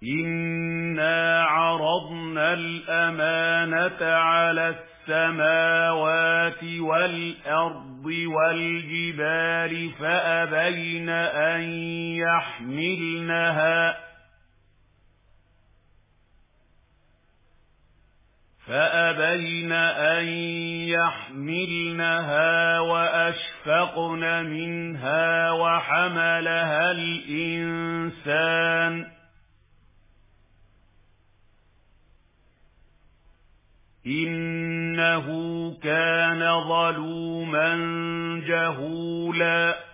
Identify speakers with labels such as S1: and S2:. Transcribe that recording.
S1: إنا عرضنا الأمانة على السماوات والأرض والجبال فأبين أن يحملنها وأشفقن منها وحملها الإنسان إنه كان ظلوما جهولا